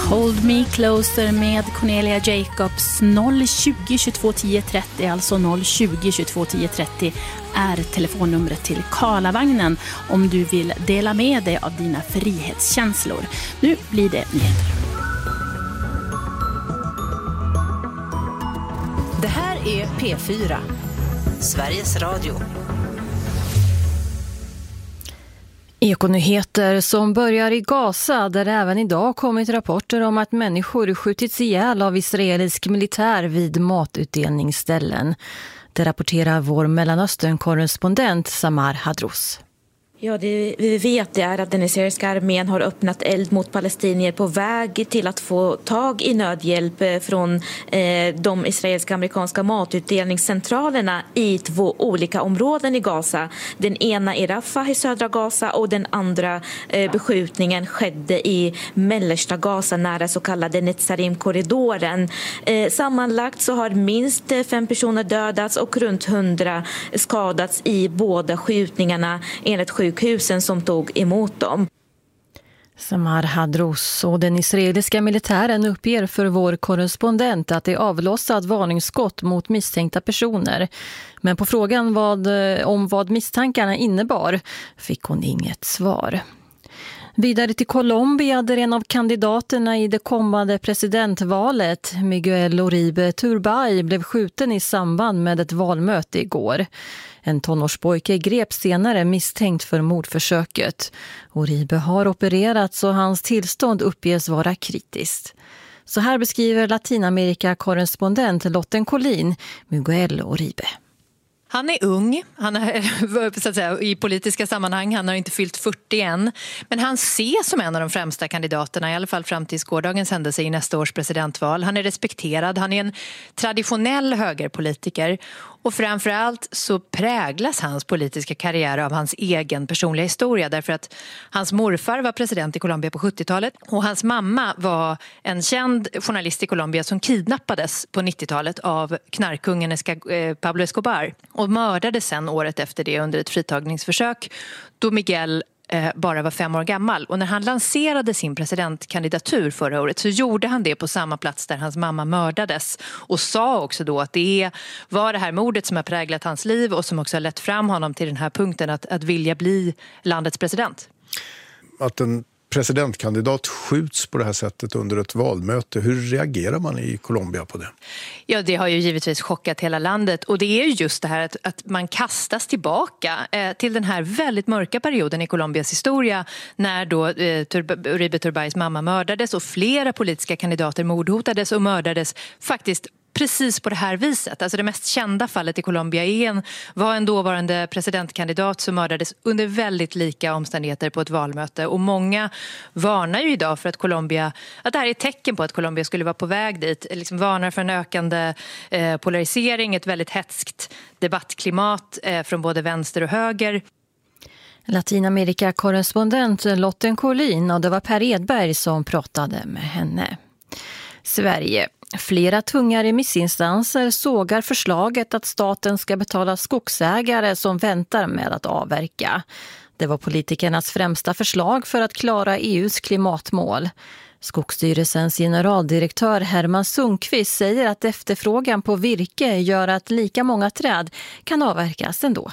Hold Me Closer med Cornelia Jacobs. 020 22 10 30, alltså 020 22 10 30 är telefonnumret till Karlavagnen om du vill dela med dig av dina frihetskänslor. Nu blir det nyheter. Det här är P4, Sveriges Radio. Ekonyheter som börjar i Gaza, där även idag kommit rapporter om att människor skjutits ihjäl av israelisk militär vid matutdelningsställen. Det rapporterar vår Mellanöstern-korrespondent Samar Hadros. Ja, det vi vet är att den israeliska armén har öppnat eld mot palestinier på väg till att få tag i nödhjälp från de israeliska amerikanska matutdelningscentralerna i 2 olika områden i Gaza. Den ena i Rafah i södra Gaza och den andra beskjutningen skedde i mellersta Gaza nära så kallade Netzarim-korridoren. Sammanlagt så har minst 5 personer dödats och runt 100 skadats i båda skjutningarna enligt sjukhusen som tog emot dem. Samar Hadros och den israeliska militären uppger för vår korrespondent att det avlossat varningsskott mot misstänkta personer. Men på frågan om vad misstankarna innebar fick hon inget svar. Vidare till Colombia, där en av kandidaterna i det kommande presidentvalet, Miguel Uribe Turbay, blev skjuten i samband med ett valmöte igår. En tonårspojke greps senare misstänkt för mordförsöket. Uribe har opererats och hans tillstånd uppges vara kritiskt. Så här beskriver Latinamerika-korrespondent Lotten Collin Miguel Uribe. Han är ung, han är så att säga, i politiska sammanhang, han har inte fyllt 40 än. Men han ses som en av de främsta kandidaterna, i alla fall fram till gårdagens händelse i nästa års presidentval. Han är respekterad, han är en traditionell högerpolitiker. Och framförallt så präglas hans politiska karriär av hans egen personliga historia. Därför att hans morfar var president i Colombia på 70-talet. Och hans mamma var en känd journalist i Colombia som kidnappades på 90-talet av knarkungen Pablo Escobar. Och mördades sen året efter det under ett fritagningsförsök då Miguel bara var 5 år gammal. Och när han lanserade sin presidentkandidatur förra året så gjorde han det på samma plats där hans mamma mördades. Och sa också då att det var det här mordet som har präglat hans liv och som också har lett fram honom till den här punkten att vilja bli landets president. Att en presidentkandidat skjuts på det här sättet under ett valmöte. Hur reagerar man i Colombia på det? Ja, det har ju givetvis chockat hela landet. Och det är ju just det här att man kastas tillbaka till den här väldigt mörka perioden i Colombias historia när då Uribe Turbays mamma mördades och flera politiska kandidater mordhotades och mördades faktiskt precis på det här viset. Alltså det mest kända fallet i Colombia var en dåvarande presidentkandidat som mördades under väldigt lika omständigheter på ett valmöte. Och många varnar ju idag för att det här är ett tecken på att Colombia skulle vara på väg dit. Liksom varnar för en ökande polarisering, ett väldigt hätskt debattklimat från både vänster och höger. Latinamerika-korrespondent Lotten Collin, och det var Per Edberg som pratade med henne. Sverige. Flera tunga remissinstanser sågar förslaget att staten ska betala skogsägare som väntar med att avverka. Det var politikernas främsta förslag för att klara EUs klimatmål. Skogsstyrelsens generaldirektör Herman Sundqvist säger att efterfrågan på virke gör att lika många träd kan avverkas ändå.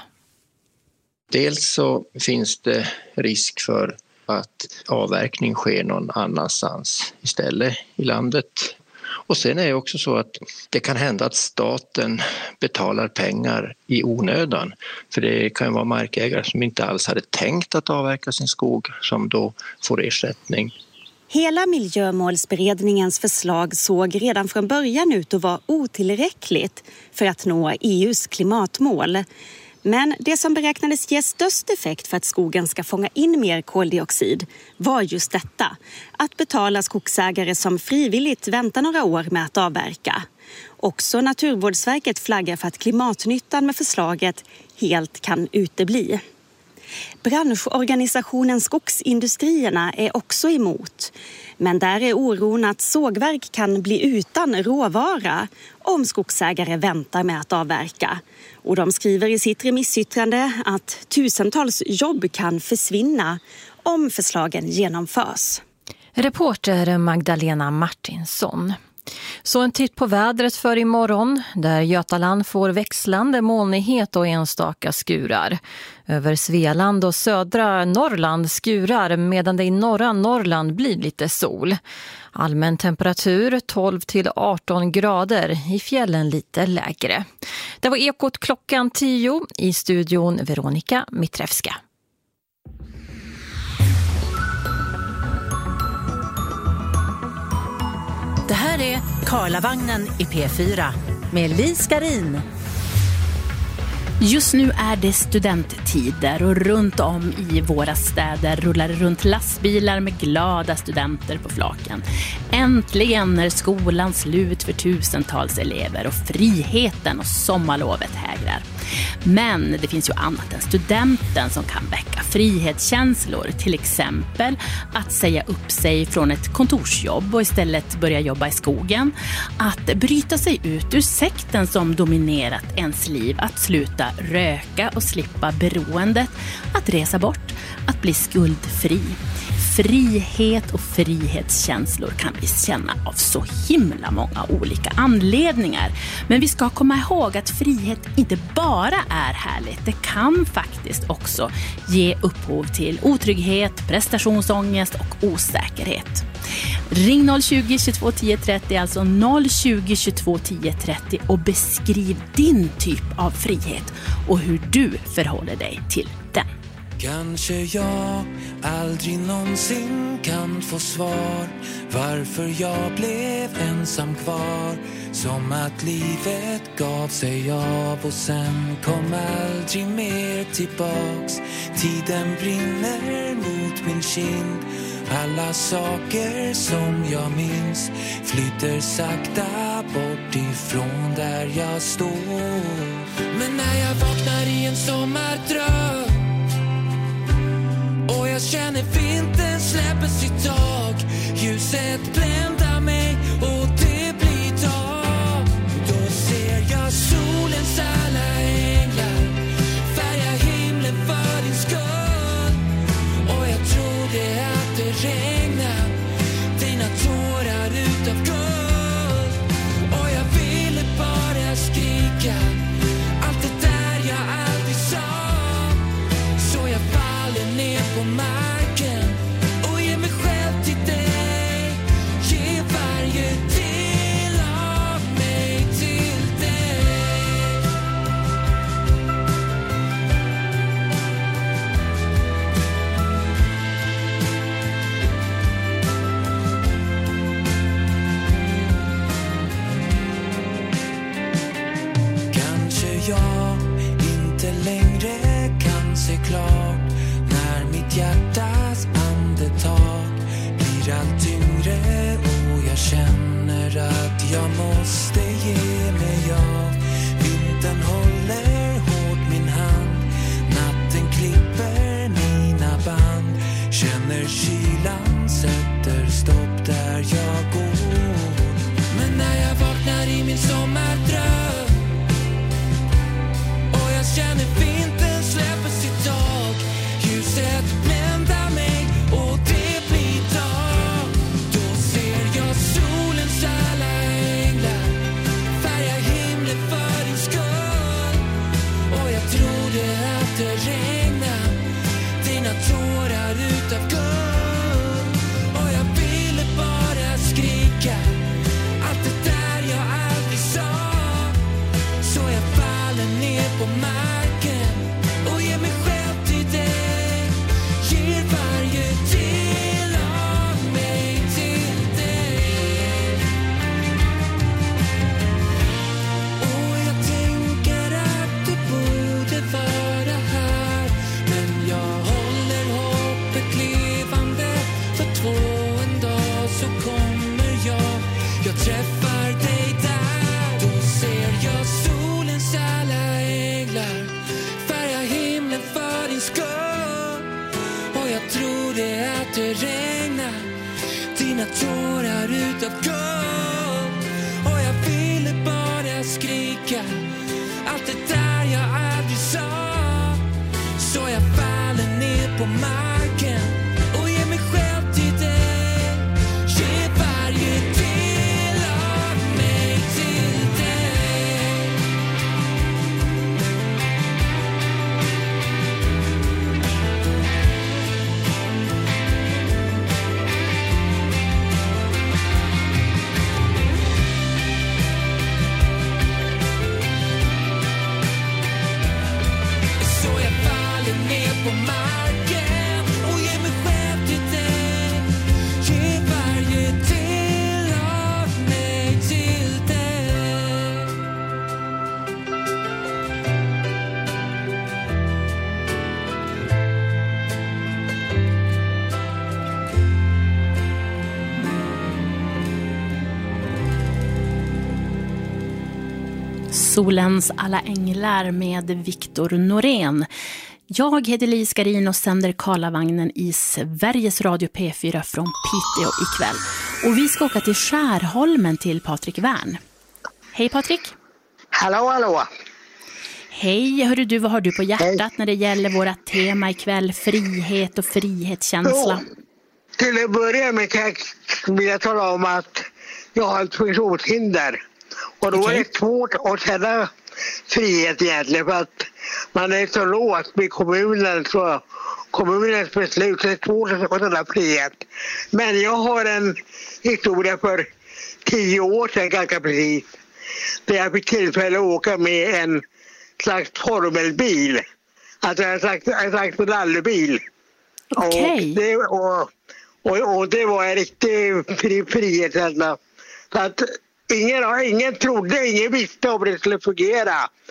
Dels så finns det risk för att avverkning sker någon annanstans istället i landet. Och sen är det också så att det kan hända att staten betalar pengar i onödan. För det kan vara markägare som inte alls hade tänkt att avverka sin skog som då får ersättning. Hela miljömålsberedningens förslag såg redan från början ut att vara otillräckligt för att nå EUs klimatmål. Men det som beräknades ge störst effekt för att skogen ska fånga in mer koldioxid var just detta. Att betala skogsägare som frivilligt väntar några år med att avverka. Också Naturvårdsverket flaggar för att klimatnyttan med förslaget helt kan utebli. Branschorganisationen Skogsindustrierna är också emot. Men där är oron att sågverk kan bli utan råvara om skogsägare väntar med att avverka. Och de skriver i sitt remissyttrande att tusentals jobb kan försvinna om förslagen genomförs. Reporter Magdalena Martinsson. Så en titt på vädret för imorgon, där Götaland får växlande molnighet och enstaka skurar. Över Svealand och södra Norrland skurar, medan det i norra Norrland blir lite sol. Allmän temperatur 12 till 18 grader, i fjällen lite lägre. Det var Ekot klockan 10, i studion Veronica Mitrevska. Det här är Karlavagnen i P4 med Lis Garin. Just nu är det studenttider och runt om i våra städer rullar runt lastbilar med glada studenter på flaken. Äntligen är skolan slut för tusentals elever och friheten och sommarlovet hägrar. Men det finns ju annat än studenten som kan väcka frihetskänslor. Till exempel att säga upp sig från ett kontorsjobb och istället börja jobba i skogen. Att bryta sig ut ur sekten som dominerat ens liv. Att sluta röka och slippa beroendet. Att resa bort. Att bli skuldfri. Frihet och frihetskänslor kan vi känna av så himla många olika anledningar. Men vi ska komma ihåg att frihet inte bara är härligt. Det kan faktiskt också ge upphov till otrygghet, prestationsångest och osäkerhet. Ring 020 22 10 30, alltså 020 22 10 30 och beskriv din typ av frihet och hur du förhåller dig till den. Kanske jag aldrig någonsin kan få svar varför jag blev ensam kvar. Som att livet gav sig av och sen kom aldrig mer tillbaks. Tiden brinner mot min kind. Alla saker som jag minns flyter sakta bort ifrån där jag står. Men när jag vaknar i en sommardröm och jag känner vintern släpper sitt tag, ljuset bländar mig och det blir dag. Då ser jag solens alla änglar färga himlen för din skull. Och jag trodde att det regnar dina tårar utav guld. Och jag ville bara skrika allt det där jag aldrig sa. Så jag faller ner på marken och ger mig själv till dig. Ge varje del av mig till dig. Kanske jag inte längre kan se klart när mitt hjärtas andetag blir allt tyngre och jag känner att jag måste ge mig av. Vintern håller hårt min hand, natten klipper mina band. Känner kylan sätter stopp där jag går. Men när jag vaknar i min sommardröm och jag känner vintern släpper sitt tag, ljuset bländar mig och det blir dag. Då ser jag solens alla änglar färga himlen för din skull. Och jag trodde att det regnar dina tårar utav guld. Och jag ville bara skrika allt det där jag aldrig sa. Så jag faller ner på marken och ger mig själv till dig. Ger varje del av mig till dig. Och jag tänker att du borde vara här, men jag håller hoppet levande. För två en dag så kommer jag träffar dig där. Då ser jag solens alla änglar färga himlen för din skull. Och jag trodde att det regnar dina tårar utav guld. Och jag ville bara skrika allt det där jag aldrig sa. Så jag faller ner på marken och ger mig själv till dig. Solens alla änglar med Viktor Norén. Jag heter Lis Garin och sänder Karlavagnen i Sveriges Radio P4 från Piteå ikväll. Och vi ska åka till Skärholmen till Patrik Wern. Hej Patrik. Hallå, hallå. Hej, hörru du, vad har du på hjärtat när det gäller våra tema ikväll? Frihet och frihetskänsla. Till att börja med vill jag tala om att jag har ett funktionshinder. Och då är det svårt att känna frihet egentligen för att man är så låst med kommunens beslut. Så det är svårt att känna frihet. Men jag har en historia för 10 år sedan ganska precis. Där jag fick tillfälle att åka med en slags formelbil. Alltså en slags rallybil. Okej. Och det var en riktig frihet. Så att ingen visste om det skulle fungera.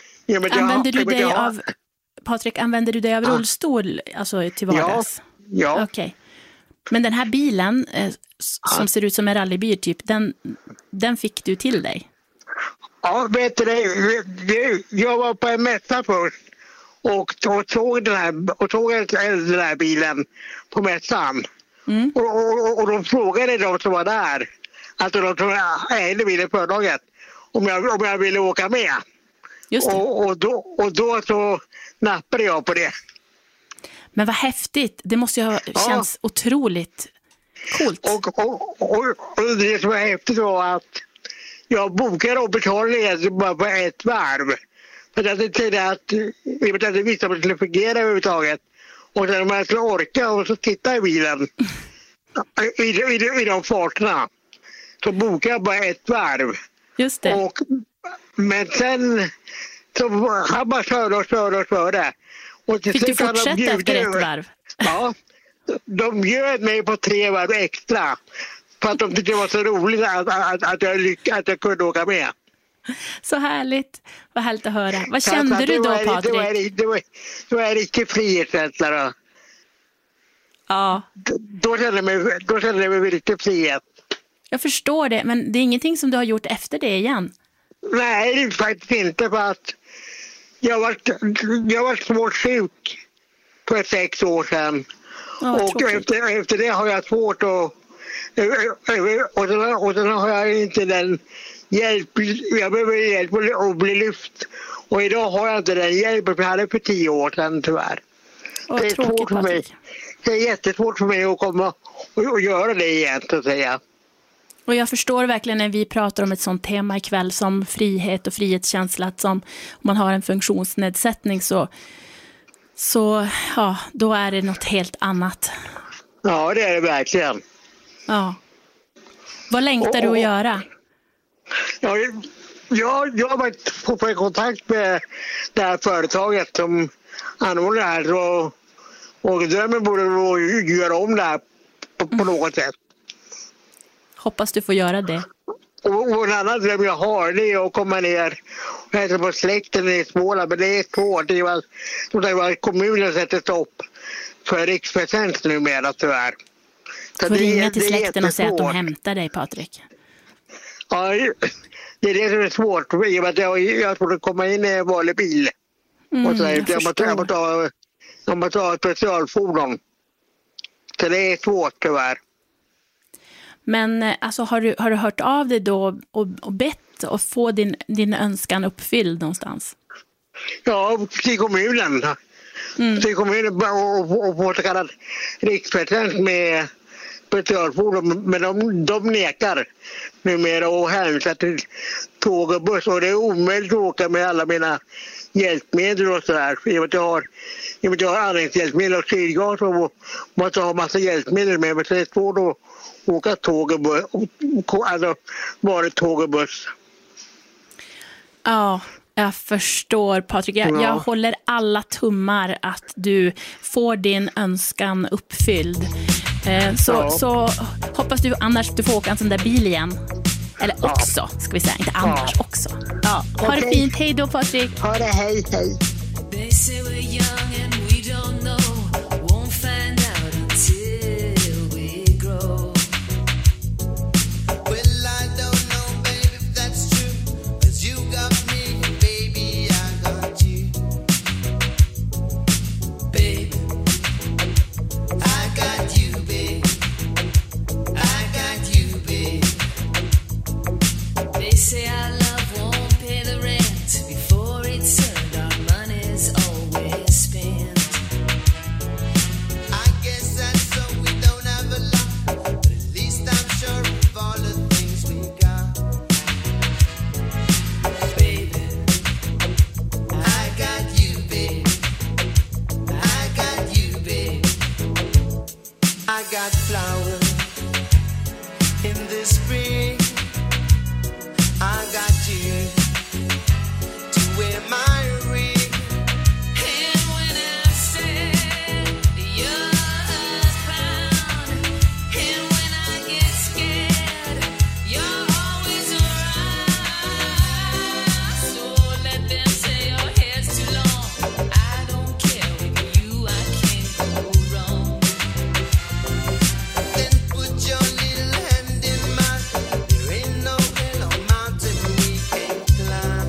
Använder du dig av rullstol alltså, till vardags? Ja. Okej. Men den här bilen som ser ut som en rallybil typ, den fick du till dig? Ja, vet du, jag var på en mässa först och såg den här bilen på mässan. Mm. Och de frågade de som var där, alltså de som ägde bilen företaget, om jag ville åka med. Just det. Och då så nappade jag på det. Men vad häftigt, det måste ju ha känts otroligt coolt. Och det som var häftigt var att jag bokade och betalade bara på ett varv. För att jag tänkte att jag visste att det skulle fungera överhuvudtaget. Och sen om jag skulle orka och så titta i bilen i de farterna, så bokade jag bara ett varv. Just det. Men sen så han bara körde. Och fick du fortsätta efter ett varv? Ja, de bjöd mig på 3 varv extra. För att de tyckte det var så roligt att jag kunde åka med. Så härligt. Vad härligt att höra. Vad kände du då, Patrik? Det var riktigt frihetskänsla då. Ja. Då kände jag mig riktigt frihet. Jag förstår det, men det är ingenting som du har gjort efter det igen? Nej, det är faktiskt inte, för att jag var svårt sjuk för 6 år sedan. Och efter det har jag svårt att... Och sen har jag inte den hjälp. Jag behöver hjälp att bli lyft. Och idag har jag inte den hjälpen, för jag hade för 10 år sedan tyvärr. Det är svårt för mig. Det är jättesvårt för mig att komma och göra det igen, så att säga. Och jag förstår verkligen när vi pratar om ett sånt tema ikväll som frihet och frihetskänsla, att om man har en funktionsnedsättning så ja, då är det något helt annat. Ja, det är det verkligen. Ja. Vad längtar du att göra? Ja, jag har varit på kontakt med det här företaget som anordnar det här, och drömmen borde göra om det här på något sätt. Hoppas du får göra det. Och en annan dröm jag har, det är att komma ner och hälsa på släkten i Småland, men det är svårt. Det var att kommunen sätter stopp för riksfärdtjänst numera, tyvärr. Du får ringa till släkten och säga att de hämtar dig, Patrik. Ja, det är det som är svårt. Jag får komma in i en vanlig bil. Och så jag måste ha ett specialfordon. Så det är svårt, tyvärr. Men alltså, har du hört av dig då och bett att få din önskan uppfylld någonstans? Ja, till kommunen. Till kommunen och få så kallad riksfärdtjänst med specialfordon. Men de nekar numera och hänvisar till tåg och buss. Och det är omöjligt att åka med alla mina hjälpmedel och sådär. I och med att jag har andningshjälpmedel och syrgas och måste ha massa hjälpmedel med. Men så är det svårt att åka tåg och buss. Alltså bara tåg och buss. Ja, jag förstår, Patrik. Jag håller alla tummar att du får din önskan uppfylld. Så hoppas du annars du får åka en sån där bil igen. Eller också, ska vi säga. Inte annars, också. Ja. Ha det fint. Hej då, Patrik. Ha det, hej. They say we're young and we don't know. Won't find out until we grow. Well, I don't know, baby, if that's true. 'Cause you got me, baby. got flowers in the spring. I got you to wear my ring. And when I said you're a clown, and when I get scared, you're always around. So let them say your hair's too long. I don't care, with you I can't go wrong. Then put your little hand in mine. There ain't no hill or mountain we can't climb.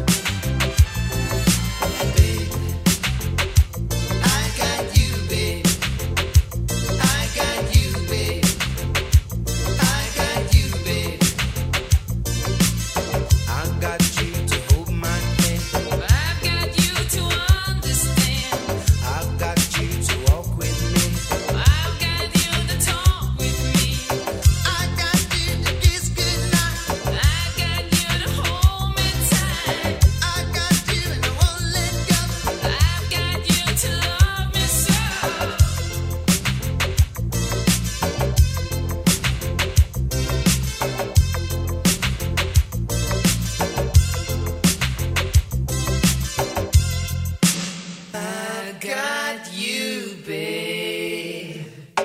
Baby, I got you, babe. I got you, babe. I got you, babe. I got you to hold my hand. I've got you to understand. I've got you to walk with me. I've got you to talk with me. I got you to kiss goodnight. I got you to hold me tight. I got you and I won't let go. I've got you to love me so. I got you, babe.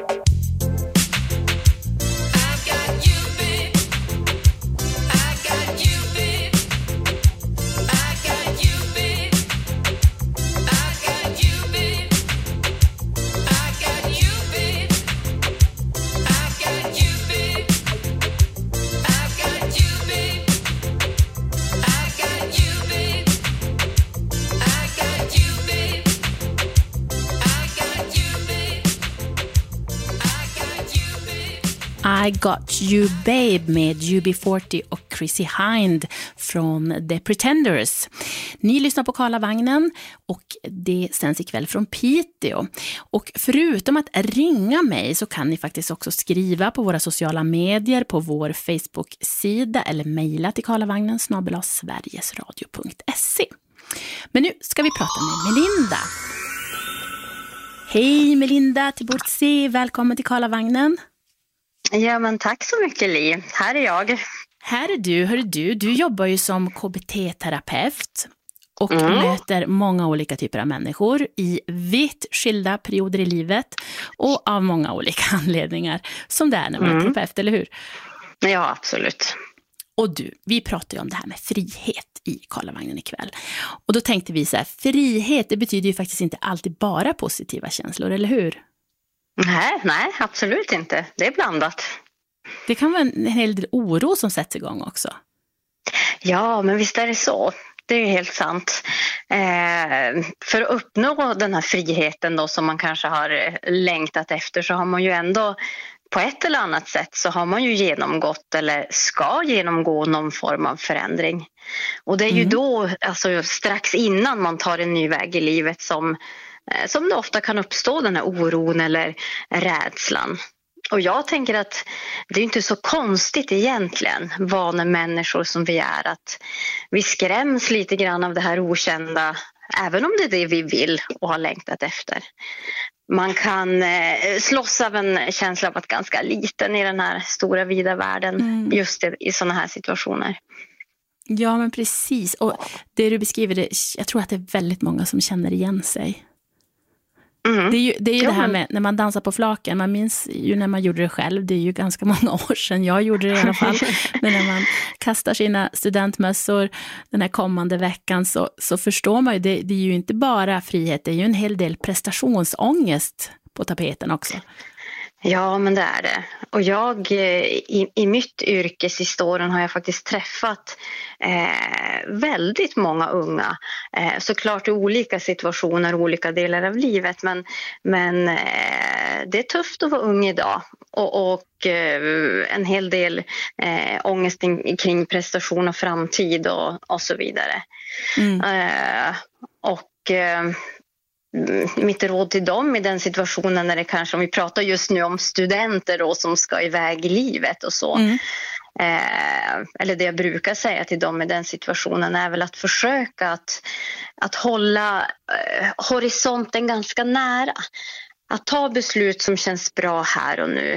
I got you, babe. I got you, babe. I got you, babe. I got you, babe. I got you, babe. I got you, babe. I got you, babe. I got you, babe. I got you, babe. I got you, babe. I got you, babe. I Got You Babe med UB40 och Chrissy Hind från The Pretenders. Ni lyssnar på Karlavagnen och det sänds ikväll från Piteå. Och förutom att ringa mig så kan ni faktiskt också skriva på våra sociala medier, på vår Facebook-sida eller mejla till karlavagnen@sverigesradio.se. Men nu ska vi prata med Melinda. Hej Melinda Tiburzi, välkommen till Karlavagnen. Ja, men tack så mycket, Li. Här är jag. Här är du, hör du jobbar ju som KBT-terapeut och möter många olika typer av människor i vitt skilda perioder i livet och av många olika anledningar, som det är när man är terapeut, eller hur? Ja, absolut. Och du, vi pratar ju om det här med frihet i Karlavagnen ikväll. Och då tänkte vi så här, frihet, det betyder ju faktiskt inte alltid bara positiva känslor, eller hur? Nej, absolut inte. Det är blandat. Det kan vara en hel del oro som sätts igång också. Ja, men visst är det så. Det är helt sant. För att uppnå den här friheten då, som man kanske har längtat efter, så har man ju ändå på ett eller annat sätt så har man ju genomgått eller ska genomgå någon form av förändring. Och det är ju då, alltså strax innan man tar en ny väg i livet, som det ofta kan uppstå den här oron eller rädslan. Och jag tänker att det är inte så konstigt egentligen, vana människor som vi är, att vi skräms lite grann av det här okända, även om det är det vi vill och har längtat efter. Man kan slåss av en känsla av att ganska liten i den här stora vida världen, just i sådana här situationer. Ja, men precis. Och det du beskriver, jag tror att det är väldigt många som känner igen sig. Det är ju det här med när man dansar på flaken. Man minns ju när man gjorde det själv. Det är ju ganska många år sedan jag gjorde det i alla fall. Men när man kastar sina studentmössor den här kommande veckan, så förstår man ju, det är ju inte bara frihet. Det är ju en hel del prestationsångest på tapeten också. Ja, men det är det. Och jag i mitt yrkeshistorien har jag faktiskt träffat väldigt många unga. Såklart i olika situationer, olika delar av livet. Men det är tufft att vara ung idag. Och en hel del ångest kring prestation och framtid och så vidare. Mitt råd till dem i den situationen, när det kanske, om vi pratar just nu om studenter då, som ska iväg i livet och så, eller det jag brukar säga till dem i den situationen, är väl att försöka att hålla horisonten ganska nära. Att ta beslut som känns bra här och nu.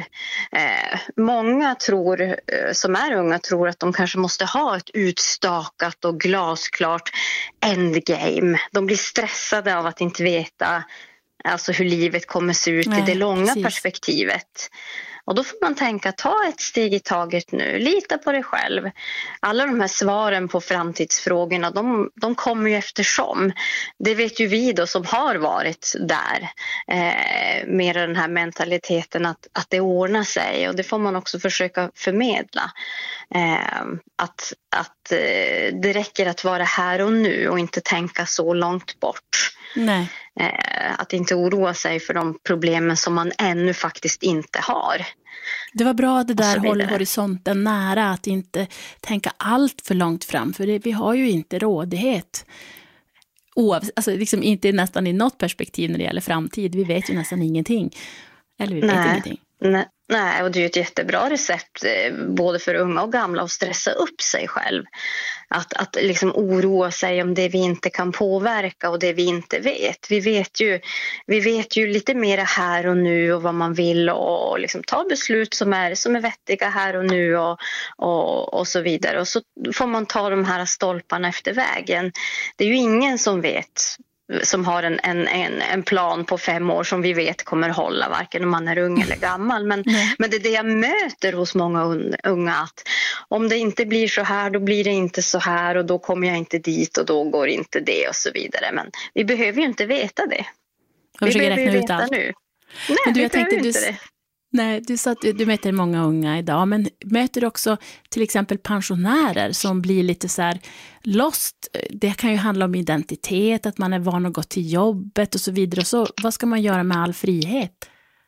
Många som är unga tror att de kanske måste ha ett utstakat och glasklart endgame. De blir stressade av att inte veta alltså hur livet kommer se ut i det långa perspektivet. Och då får man tänka, ta ett steg i taget nu, lita på dig själv. Alla de här svaren på framtidsfrågorna, de kommer ju eftersom. Det vet ju vi då som har varit där med den här mentaliteten att det ordnar sig. Och det får man också försöka förmedla. Att det räcker att vara här och nu och inte tänka så långt bort. Nej. Att inte oroa sig för de problemen som man ännu faktiskt inte har. Det var bra att det där håller horisonten nära, att inte tänka allt för långt fram, för vi har ju inte rådighet. Alltså liksom inte nästan i något perspektiv när det gäller framtid. Vi vet ju nästan ingenting. Eller vi vet ingenting. Nej, och det är ju ett jättebra recept både för unga och gamla att stressa upp sig själv. Att liksom oroa sig om det vi inte kan påverka och det vi inte vet. Vi vet ju lite mer här och nu och vad man vill och liksom ta beslut som är vettiga här och nu och så vidare. Och så får man ta de här stolparna efter vägen. Det är ju ingen som vet, som har en plan på 5 år som vi vet kommer hålla, varken om man är ung eller gammal. Men det är det jag möter hos många unga, att om det inte blir så här, då blir det inte så här, och då kommer jag inte dit och då går inte det och så vidare. Men vi behöver ju inte veta det. Vi behöver ju veta allt nu. Nej, men vi behöver inte det. Nej, du sa att du möter många unga idag, men möter du också till exempel pensionärer som blir lite så här lost? Det kan ju handla om identitet, att man är van att gå till jobbet och så vidare. Och så, vad ska man göra med all frihet?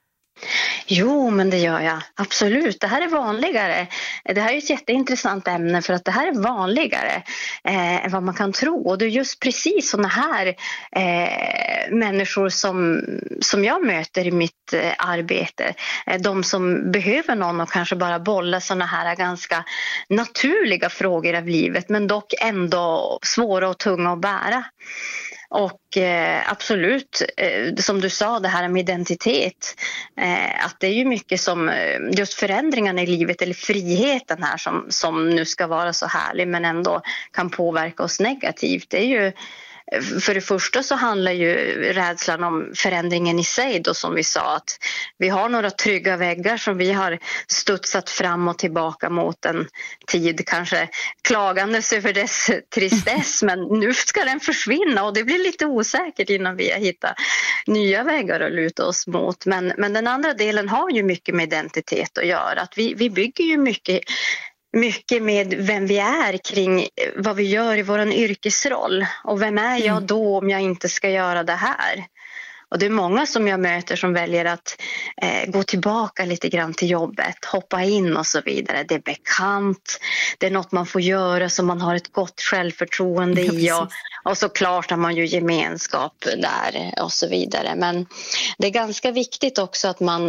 Jo, men det gör jag. Absolut. Det här är vanligare. Det här är ett jätteintressant ämne, för att det här är vanligare än vad man kan tro. Och det är just precis såna här människor som jag möter i mitt arbete. De som behöver någon och kanske bara bolla såna här ganska naturliga frågor av livet, men dock ändå svåra och tunga att bära. Och absolut, som du sa, det här med identitet, att det är ju mycket som just förändringarna i livet, eller friheten här som nu ska vara så härlig men ändå kan påverka oss negativt. Det är ju, för det första så handlar ju rädslan om förändringen i sig då, som vi sa, att vi har några trygga väggar som vi har studsat fram och tillbaka mot en tid, kanske klagandes över dess tristess, men nu ska den försvinna och det blir lite osäkert innan vi har hittat nya väggar att luta oss mot. Men den andra delen har ju mycket med identitet att göra, att vi bygger ju mycket med vem vi är kring vad vi gör i vår yrkesroll. Och vem är jag då om jag inte ska göra det här? Och det är många som jag möter som väljer att gå tillbaka lite grann till jobbet, hoppa in och så vidare. Det är bekant, det är något man får göra som man har ett gott självförtroende i. Och såklart har man ju gemenskap där och så vidare. Men det är ganska viktigt också att man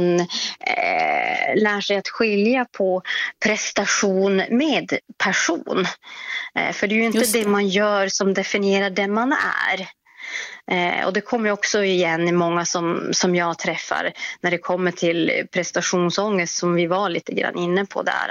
lär sig att skilja på prestation med person. För det är ju inte det man gör som definierar den man är. Och det kommer också igen i många som jag träffar när det kommer till prestationsångest, som vi var lite grann inne på där,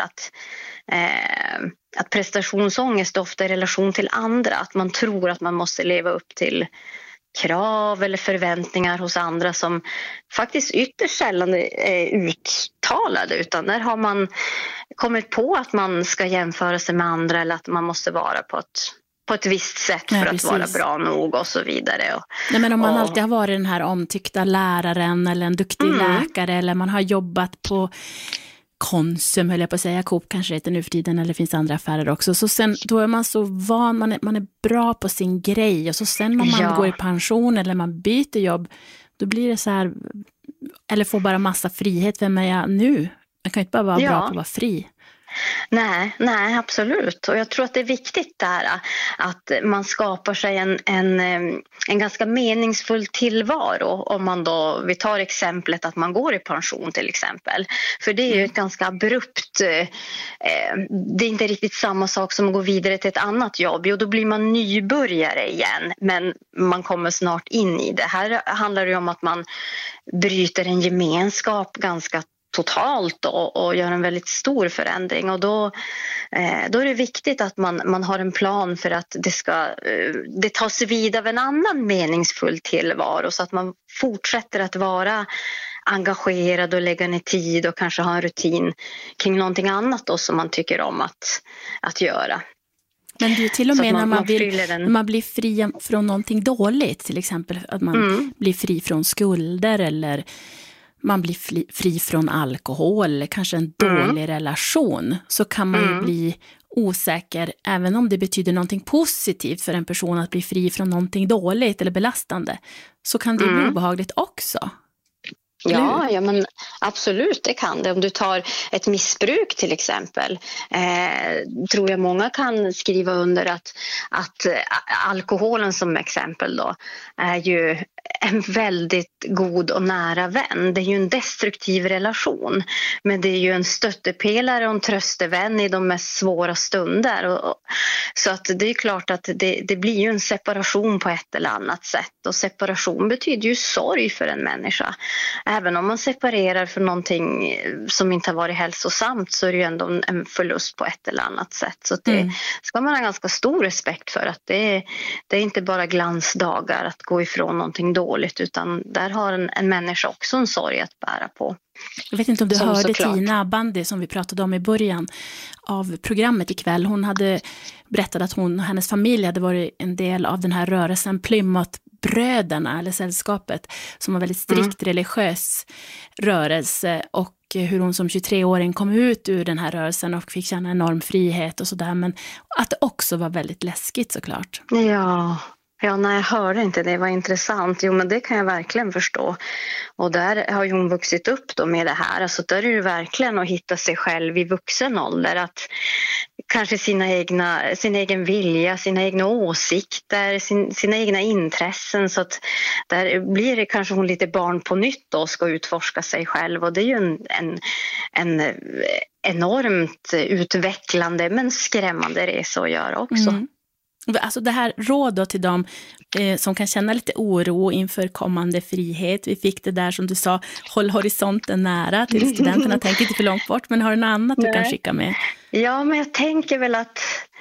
att prestationsångest ofta är i relation till andra, att man tror att man måste leva upp till krav eller förväntningar hos andra som faktiskt ytterst sällan är uttalade, utan där har man kommit på att man ska jämföra sig med andra, eller att man måste vara på ett visst sätt för att vara bra nog och så vidare. Nej, men om man alltid har varit den här omtyckta läraren eller en duktig läkare, eller man har jobbat på Konsum, höll jag på att säga, Coop kanske heter nu för tiden, eller det finns andra affärer också. Så sen, då är man så van, man är bra på sin grej, och så sen när man går i pension eller man byter jobb, då blir det så här, eller får bara massa frihet. Vem är jag nu? Jag kan ju inte bara vara bra på att vara fri. Nej, absolut. Och jag tror att det är viktigt där att man skapar sig en ganska meningsfull tillvaro. Om man då, vi tar exemplet att man går i pension till exempel. För det är ju ett ganska abrupt, det är inte riktigt samma sak som att gå vidare till ett annat jobb. Och då blir man nybörjare igen, men man kommer snart in i det. Här handlar det om att man bryter en gemenskap ganska totalt och gör en väldigt stor förändring, och då är det viktigt att man har en plan för att det tas vid av en annan meningsfull tillvaro, så att man fortsätter att vara engagerad och lägga ner tid och kanske ha en rutin kring någonting annat då som man tycker om att göra. Men det är till och med när man blir fri från någonting dåligt, till exempel att man blir fri från skulder, eller man blir fri från alkohol, eller kanske en dålig relation, så kan man ju bli osäker, även om det betyder någonting positivt för en person att bli fri från någonting dåligt eller belastande, så kan det bli obehagligt också. Ja, men absolut, det kan det. Om du tar ett missbruk till exempel, tror jag många kan skriva under att alkoholen som exempel då är ju en väldigt god och nära vän. Det är ju en destruktiv relation, men det är ju en stöttepelare och en tröstevän i de mest svåra stunder. Så att det är klart att det blir ju en separation på ett eller annat sätt, och separation betyder ju sorg för en människa. Även om man separerar för någonting som inte har varit hälsosamt, så är det ju ändå en förlust på ett eller annat sätt. Så det ska man ha ganska stor respekt för, att det är inte bara glansdagar att gå ifrån någonting dåligt, utan där har en människa också en sorg att bära på. Jag vet inte om du hörde Tina Bandi som vi pratade om i början av programmet ikväll. Hon hade berättat att hon och hennes familj hade varit en del av den här rörelsen Plymouthbröderna, eller sällskapet, som var väldigt strikt religiös rörelse, och hur hon som 23-åring kom ut ur den här rörelsen och fick känna enorm frihet och sådär, men att det också var väldigt läskigt såklart. Ja, nej, jag hörde inte det. Var intressant. Jo, men det kan jag verkligen förstå. Och där har ju hon vuxit upp då med det här. Alltså där är det ju verkligen att hitta sig själv i vuxen ålder. Att kanske sin egen vilja, sina egna åsikter, sina egna intressen. Så att där blir det kanske hon lite barn på nytt då och ska utforska sig själv. Och det är ju en enormt utvecklande men skrämmande resa att göra också. Alltså det här råd då till dem som kan känna lite oro inför kommande frihet. Vi fick det där som du sa, håll horisonten nära till studenterna, tänk inte för långt bort, men har du något annat du kan skicka med? Ja, men jag tänker väl att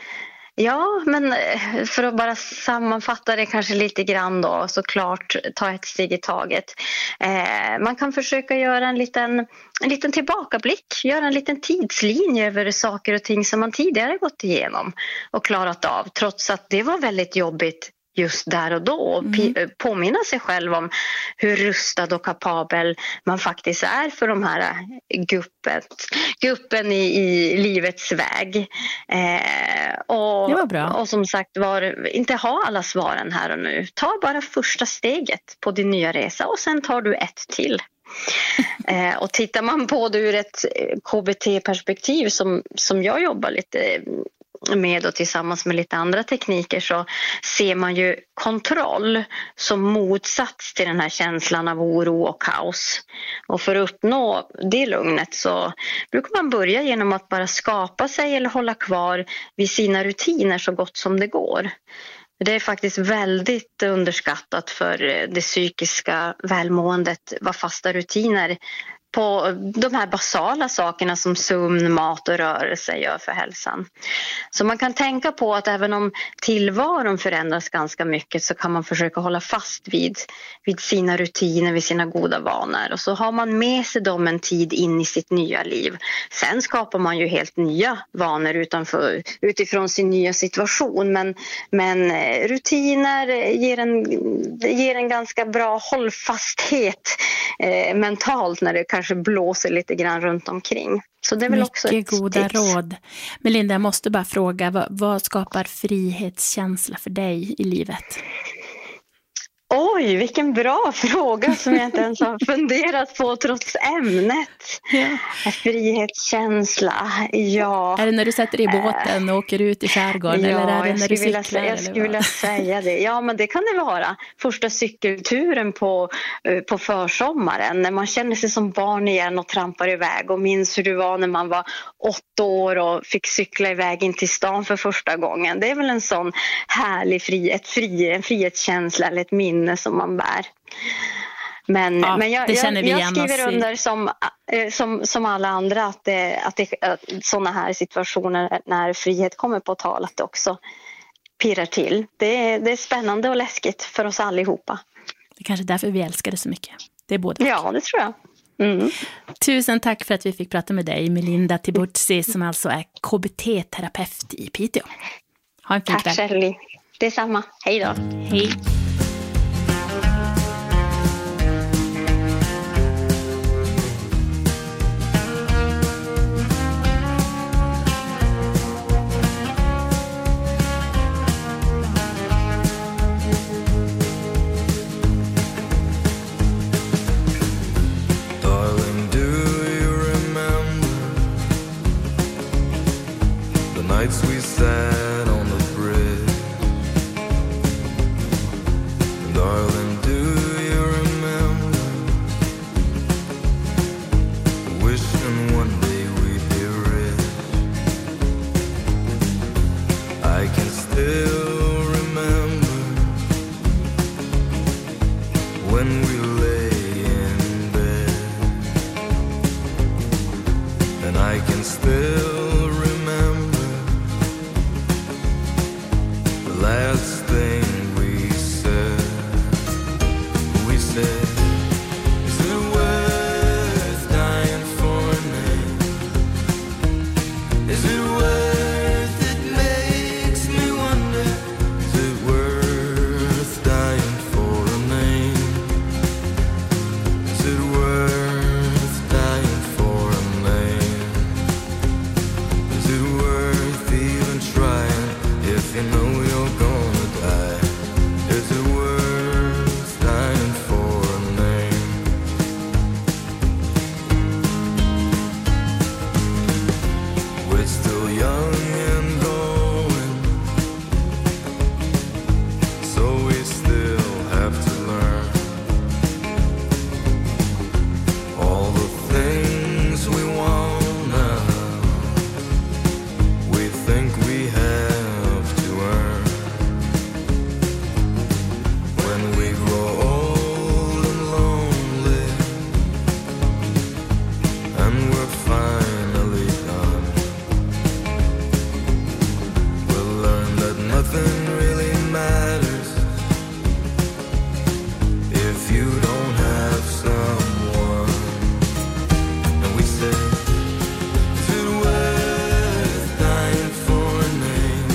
men för att bara sammanfatta det kanske lite grann då, såklart ta ett steg i taget. Man kan försöka göra en liten tillbakablick, göra en liten tidslinje över saker och ting som man tidigare gått igenom och klarat av, trots att det var väldigt jobbigt just där och då. Påminna sig själv om hur rustad och kapabel man faktiskt är för de här guppen i livets väg. Och, det var bra. Och som sagt, inte ha alla svaren här och nu. Ta bara första steget på din nya resa och sen tar du ett till. Och tittar man på det ur ett KBT-perspektiv som jag jobbar lite med och tillsammans med lite andra tekniker, så ser man ju kontroll som motsats till den här känslan av oro och kaos. Och för att uppnå det lugnet så brukar man börja genom att bara skapa sig eller hålla kvar vid sina rutiner så gott som det går. Det är faktiskt väldigt underskattat för det psykiska välmåendet vad fasta rutiner på de här basala sakerna som sömn, mat och rörelse gör för hälsan. Så man kan tänka på att även om tillvaron förändras ganska mycket, så kan man försöka hålla fast vid sina rutiner, vid sina goda vanor. Och så har man med sig dem en tid in i sitt nya liv. Sen skapar man ju helt nya vanor utifrån sin nya situation. Men rutiner ger en ganska bra hållfasthet mentalt när det kanske blåser lite grann runt omkring. Så det är väl också mycket goda råd. Melinda, jag måste bara fråga, vad skapar frihetskänsla för dig i livet? Oj, vilken bra fråga som jag inte ens har funderat på trots ämnet. Ja. Frihetskänsla, ja. Är det när du sätter dig i båten och åker ut i skärgården? Ja, eller är det när du cyklar? Jag skulle vilja säga det. Ja, men det kan det vara. Första cykelturen på försommaren. När man känner sig som barn igen och trampar iväg. Och minns hur det var när man var 8 år och fick cykla iväg in till stan för första gången. Det är väl en sån härlig en frihetskänsla eller ett minne som man bär. Men jag skriver under som alla andra att sådana här situationer när frihet kommer på tal att det också pirrar till. Det är spännande och läskigt för oss allihopa. Det är kanske därför vi älskar det så mycket. Det är både. Ja, det tror jag. Mm. Tusen tack för att vi fick prata med dig, Melinda Tiburzi, som alltså är KBT-terapeut i Piteå. Ha en fin kväll. Tack, Shirley. Detsamma. Hej då. Hej. Nights we sat on the bridge. Darling, do you remember wishing one day we'd be rich? I can still remember when we lay in bed, and I can still last thing we said, is it worth dying for a name? Is it worth it makes me wonder, is it worth dying for a name? Is it worth dying for a name? Is it worth even trying if you know you're gonna die? Is it worth dying for a name? We're still young and going, so we still have to learn all the things we wanna, we think we have to earn. When we grow old and lonely, and we're finally done, we'll learn that nothing really matters if you don't have someone. And we say, is it worth dying for a name?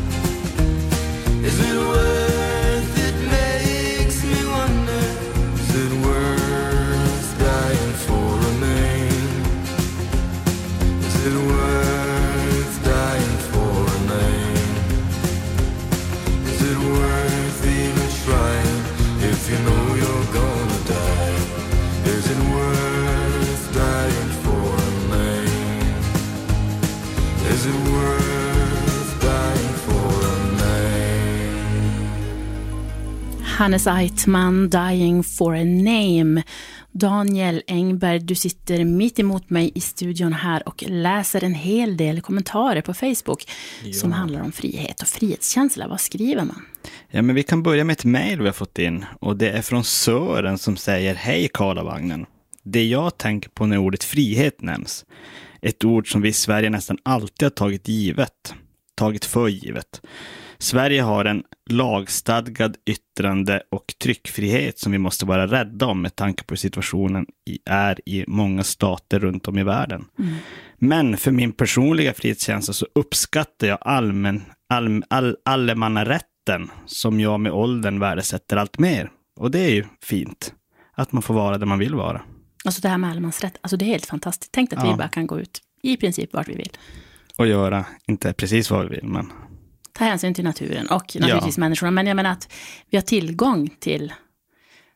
Is it worth it makes me wonder, is it worth dying for a name? Is it worth dying for a name? Is it worth even trying if you know you're gonna die? Is it worth dying for a name? Is it worth dying for a name? Hannes Eitman, Dying for a Name. Daniel Engberg, du sitter mitt emot mig i studion här och läser en hel del kommentarer på Facebook som handlar om frihet och frihetskänsla. Vad skriver man? Ja, men vi kan börja med ett mejl vi har fått in, och det är från Sören som säger: hej Karlavagnen. Det jag tänker på när ordet frihet nämns, ett ord som vi i Sverige nästan alltid har tagit för givet. Sverige har en lagstadgad yttrande- och tryckfrihet som vi måste vara rädda om med tanke på hur situationen är i många stater runt om i världen. Mm. Men för min personliga frihetskänsla så uppskattar jag allemannarätten som jag med åldern värdesätter allt mer. Och det är ju fint att man får vara där man vill vara. Alltså det här med allemansrätt, alltså det är helt fantastiskt. Tänk att vi bara kan gå ut i princip vart vi vill. Och göra, inte precis vad vi vill, men ta hänsyn till naturen och naturligtvis människorna. Men jag menar att vi har tillgång till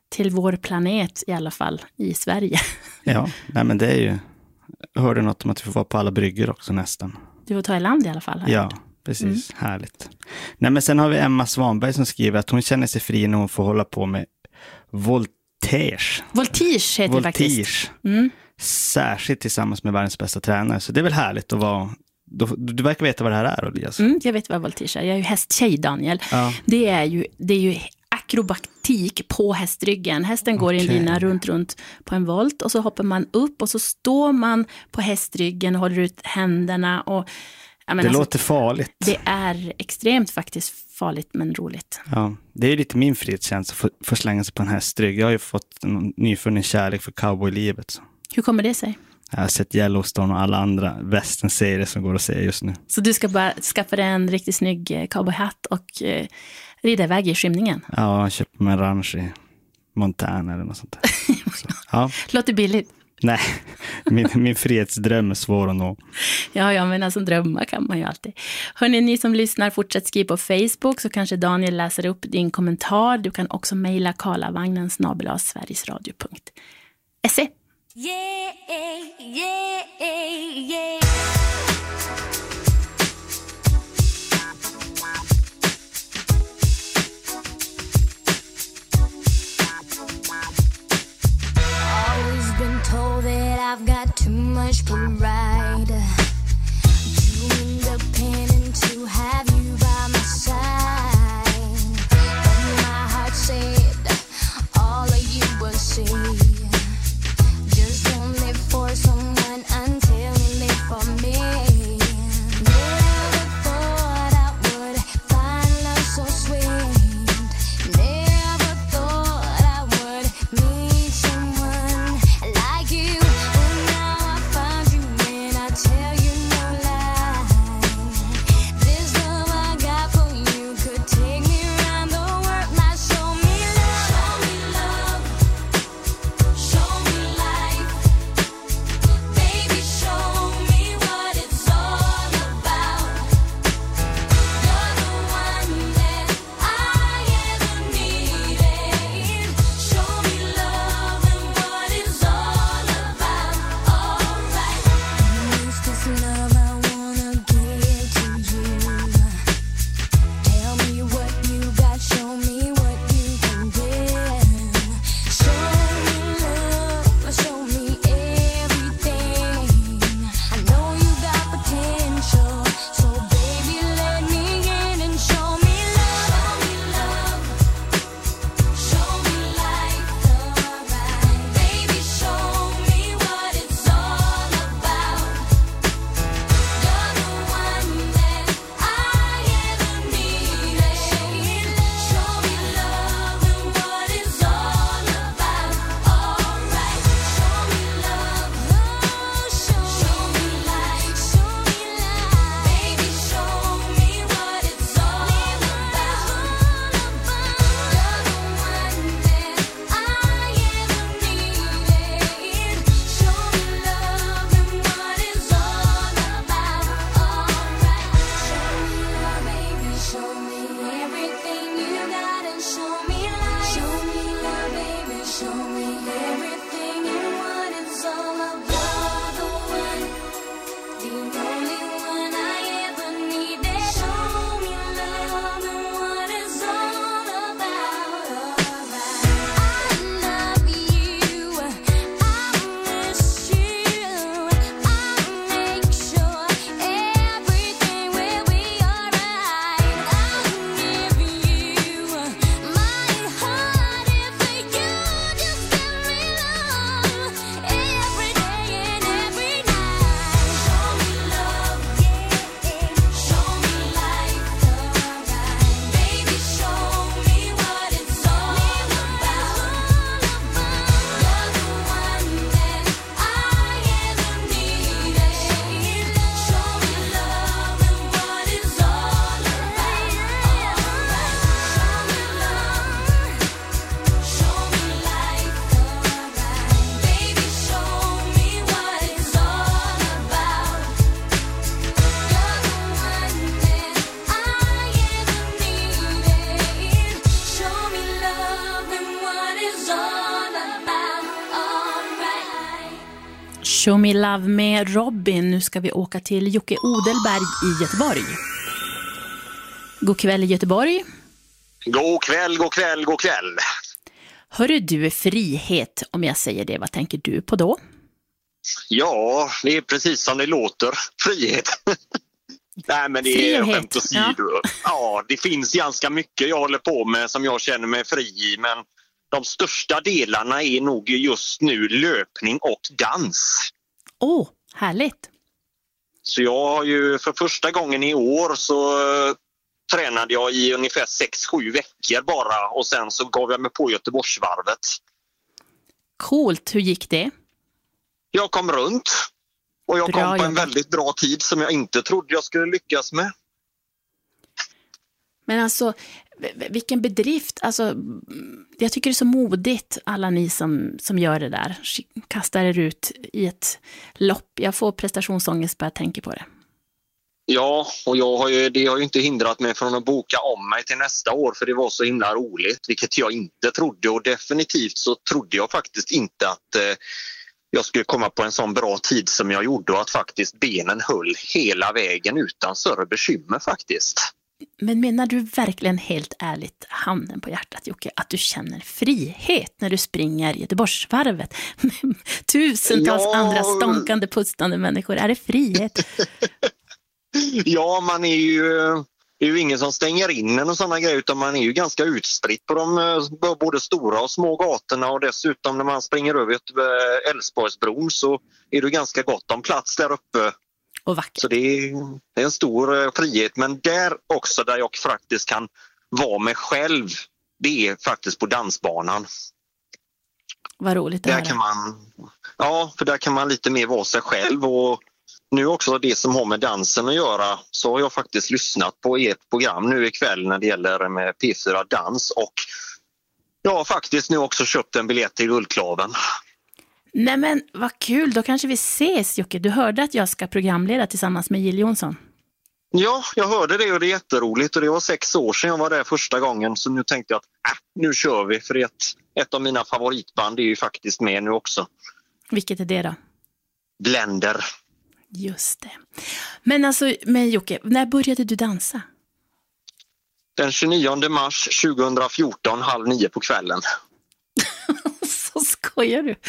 till vår planet i alla fall i Sverige. Ja, nej men det är ju... Jag hörde något om att vi får vara på alla brygger också nästan. Du får ta i land i alla fall. Här. Ja, precis. Härligt. Nej, men sen har vi Emma Svanberg som skriver att hon känner sig fri när hon får hålla på med voltige. Voltige heter det faktiskt. Särskilt tillsammans med världens bästa tränare. Så det är väl härligt att vara... Du verkar veta vad det här är, Elias. Jag vet vad voltige är. Jag är ju hästtjej, Daniel. Ja. Det är ju akrobatik på hästryggen. Hästen går i en lina runt på en volt och så hoppar man upp och så står man på hästryggen och håller ut händerna. Och, det låter farligt. Det är extremt faktiskt farligt men roligt. Ja, det är lite min frihetskänsla för att slänga sig på en hästrygg. Jag har ju fått en nyfunnen kärlek för cowboylivet. Så. Hur kommer det sig? Jag har sett Yellowstone och alla andra västernserier som går att se just nu. Så du ska bara skaffa dig en riktigt snygg cowboyhatt och rida iväg i skymningen? Ja, jag köper mig en ranch i Montana eller något sånt där. Så, ja. Låter billigt. Nej, min frihetsdröm är svår att nå. Ja, men alltså drömmar kan man ju alltid. Hörrni, ni som lyssnar, fortsätt skriva på Facebook så kanske Daniel läser upp din kommentar. Du kan också mejla karlavagnen@sverigesradio.se. Yeah, yeah, yeah. Always been told that I've got too much pride, too independent to have you by my side. But my heart said all of you will see. For someone until you live for me. Never thought I would find love so sweet. Never thought I would meet someone like you. But now I found you and Show Me Love med Robin. Nu ska vi åka till Jocke Odelberg i Göteborg. God kväll i Göteborg. God kväll, god kväll, god kväll. Hörru du, frihet, om jag säger det, vad tänker du på då? Ja, det är precis som det låter. Frihet. Nej, men det är skämt åsido. Ja, det finns ganska mycket jag håller på med som jag känner mig fri i, men de största delarna är nog just nu löpning och dans. Härligt. Så jag har ju för första gången i år så tränade jag i ungefär 6-7 veckor bara och sen så gav jag mig på Göteborgsvarvet. Coolt, hur gick det? Jag kom runt och jag kom på en väldigt bra tid som jag inte trodde jag skulle lyckas med. Men alltså, vilken bedrift. Alltså, jag tycker det är så modigt, alla ni som gör det där. Kastar er ut i ett lopp. Jag får prestationsångest bara jag tänker på det. Ja, och det har ju inte hindrat mig från att boka om mig till nästa år för det var så himla roligt, vilket jag inte trodde. Och definitivt så trodde jag faktiskt inte att jag skulle komma på en sån bra tid som jag gjorde och att faktiskt benen höll hela vägen utan större bekymmer faktiskt. Men menar du verkligen helt ärligt, handen på hjärtat Jocke, att du känner frihet när du springer Göteborgsvarvet med tusentals andra stånkande, pustande människor? Är det frihet? Ja, man är ju ingen som stänger in en och sådana grejer utan man är ju ganska utspritt på de både stora och små gatorna och dessutom när man springer över Älvsborgsbron så är det ganska gott om plats där uppe. Och vackert. Så det är en stor frihet, men där också där jag faktiskt kan vara mig själv, det är faktiskt på dansbanan. Vad roligt det är. Ja, för där kan man lite mer vara sig själv och nu också det som har med dansen att göra så har jag faktiskt lyssnat på ert program nu ikväll när det gäller med P4 Dans och jag har faktiskt nu också köpt en biljett till Guldklaven. Nej men vad kul, då kanske vi ses Jocke. Du hörde att jag ska programleda tillsammans med Jill Johnson. Ja, jag hörde det och det är jätteroligt och det var 6 år sedan jag var där första gången så nu tänkte jag att nu kör vi för ett av mina favoritband är ju faktiskt med nu också. Vilket är det då? Blender. Just det. Men alltså, men Jocke, när började du dansa? Den 29 mars 2014, 8:30 på kvällen. Så skojar du?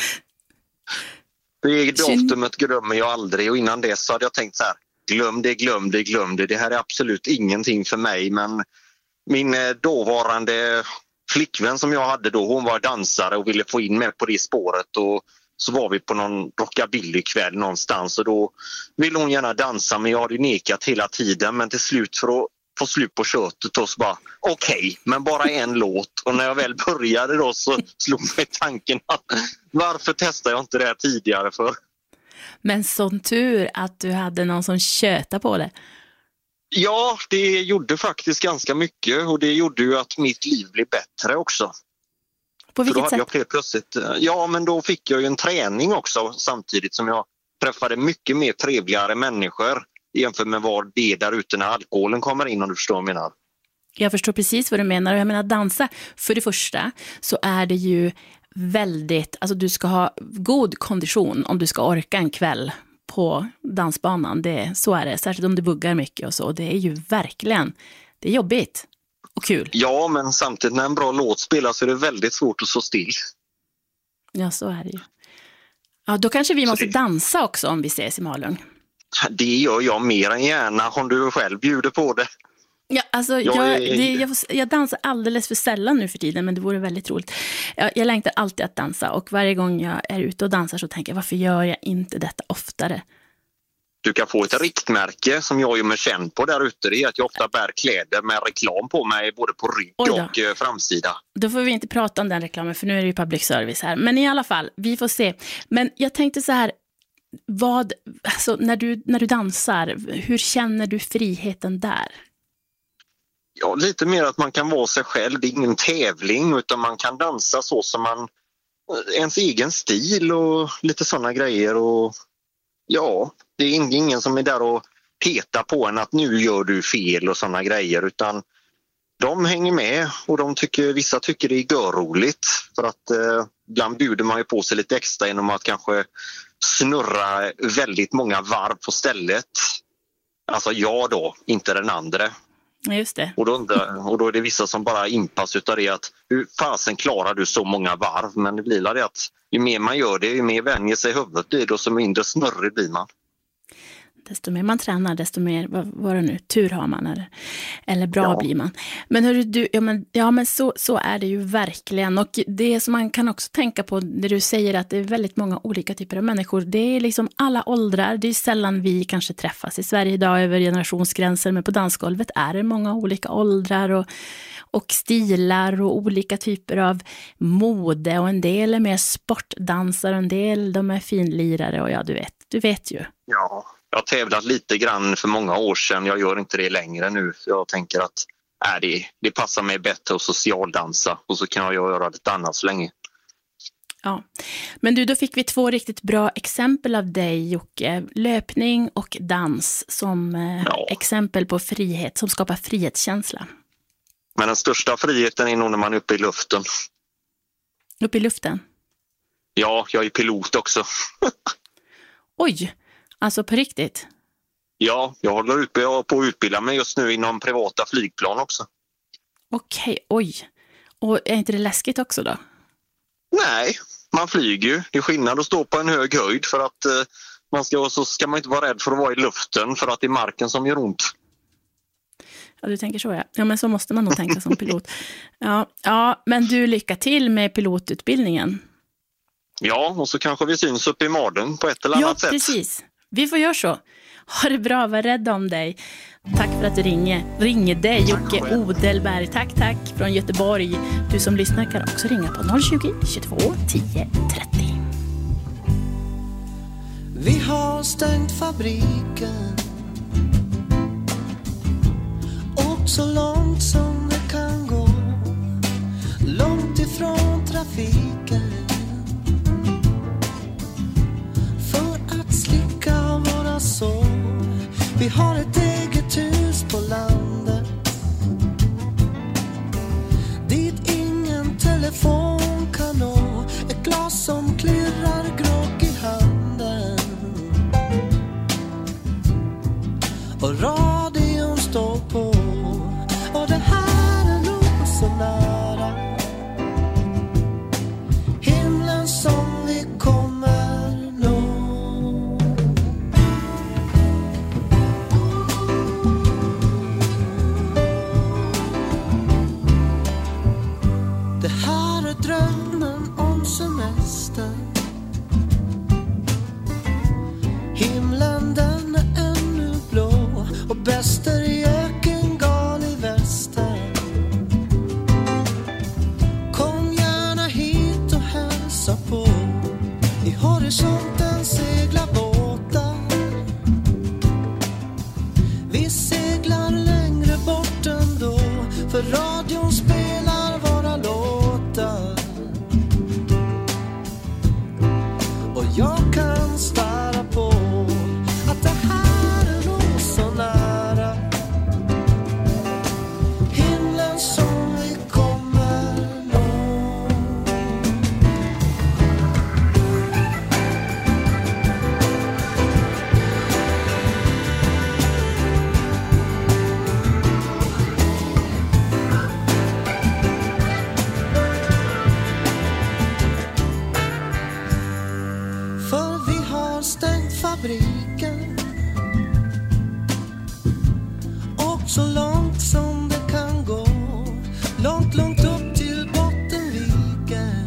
Det datumet glömmer jag aldrig och innan det så hade jag tänkt så här, glöm det. Det här är absolut ingenting för mig men min dåvarande flickvän som jag hade då, hon var dansare och ville få in mig på det spåret och så var vi på någon rockabillykväll någonstans och då ville hon gärna dansa men jag hade nekat hela tiden men till slut för att få slut på köttet och så bara okej, men bara en låt och när jag väl började då så slog mig tanken att varför testar jag inte det här tidigare för? Men sån tur att du hade någon som tjöta på det. Ja, det gjorde faktiskt ganska mycket och det gjorde ju att mitt liv blev bättre också. På vilket sätt? Jag plötsligt, ja, men då fick jag ju en träning också samtidigt som jag träffade mycket mer trevligare människor jämfört med vad det är där ute när alkoholen kommer in om du förstår vad jag menar. Jag förstår precis vad du menar och jag menar dansa, för det första så är det ju väldigt, alltså du ska ha god kondition om du ska orka en kväll på dansbanan, så är det, särskilt om du buggar mycket och så, det är ju verkligen, det är jobbigt. Och kul. Ja, men samtidigt när en bra låt spelas så är det väldigt svårt att stå still. Ja, så är det ju. Ja, då kanske vi måste dansa också om vi ses i Malung. Det gör jag mer än gärna om du själv bjuder på det. Ja, alltså jag dansar alldeles för sällan nu för tiden men det vore väldigt roligt. Jag längtar alltid att dansa och varje gång jag är ute och dansar så tänker jag varför gör jag inte detta oftare? Du kan få ett riktmärke som jag är med känd på där ute. Det är att jag ofta bär kläder med reklam på mig både på rygg och framsida. Då får vi inte prata om den reklamen för nu är det ju public service här. Men i alla fall, vi får se. Men jag tänkte så här, alltså, när du dansar, hur känner du friheten där? Ja, lite mer att man kan vara sig själv. Det är ingen tävling utan man kan dansa så som man, ens egen stil och lite sådana grejer och ja, det är ingen som är där och petar på en att nu gör du fel och sådana grejer utan de hänger med och vissa tycker det är görroligt för att ibland bjuder man ju på sig lite extra genom att kanske snurra väldigt många varv på stället. Alltså jag då, inte den andra. Just det. Och då är det vissa som bara inpass utav det att hur fasen klarar du så många varv? Men det blir det att ju mer man gör det, ju mer vänjer sig huvudet blir det och så mindre snurrig blir man. Desto mer man tränar, desto mer vad det nu, tur har man eller bra blir man. Men hörru du, men så är det ju verkligen. Och det som man kan också tänka på när du säger att det är väldigt många olika typer av människor. Det är liksom alla åldrar. Det är sällan vi kanske träffas i Sverige idag över generationsgränser. Men på dansgolvet är det många olika åldrar och stilar och olika typer av mode. Och en del är mer sportdansare och en del de är finlirare. Och ja, du vet ju. Ja. Jag har tävlat lite grann för många år sedan. Jag gör inte det längre nu. Jag tänker att det passar mig bättre att socialdansa. Och så kan jag göra lite annat så länge. Ja, men du, då fick vi 2 riktigt bra exempel av dig, Jocke. Löpning och dans som exempel på frihet, som skapar frihetskänsla. Men den största friheten är nog när man är uppe i luften. Uppe i luften? Ja, jag är pilot också. Oj! Alltså på riktigt? Ja, jag håller på att utbilda mig just nu inom privata flygplan också. Okej, oj. Och är inte det läskigt också då? Nej, man flyger ju. Det är skillnad att stå på en hög höjd för att så ska man inte vara rädd för att vara i luften för att det är marken som gör ont. Ja, du tänker så, ja. Ja, men så måste man nog tänka som pilot. Ja, men du, lycka till med pilotutbildningen. Ja, och så kanske vi syns upp i Marden på ett eller annat sätt. Ja, precis. Vi får göra så. Ha det bra, var rädd om dig. Tack för att du ringde Jocke Odelberg. Tack från Göteborg. Du som lyssnar kan också ringa på 020 22 10 30. Vi har stängt fabriken och så långt som det kan gå, långt ifrån trafiken. Så vi har ett eget hus på landet dit ingen telefon kan nå, ett glas som klirrar grogg i handen och radion står på och det här är nog så nära himlen som vi kommer nå. Det här är drömmen om semester. Himlen den är ännu blå och bäster i ökengal i väster. Kom gärna hit och hälsa på. I horisonten seglar båtar. Vi seglar längre bort ändå, för radion spelar våra låtar. Och jag kan svära på att det här är nog så nära himlen som vi kommer nå. För vi har stängt fabriken och så långt som det kan gå, långt, långt upp till Bottenviken.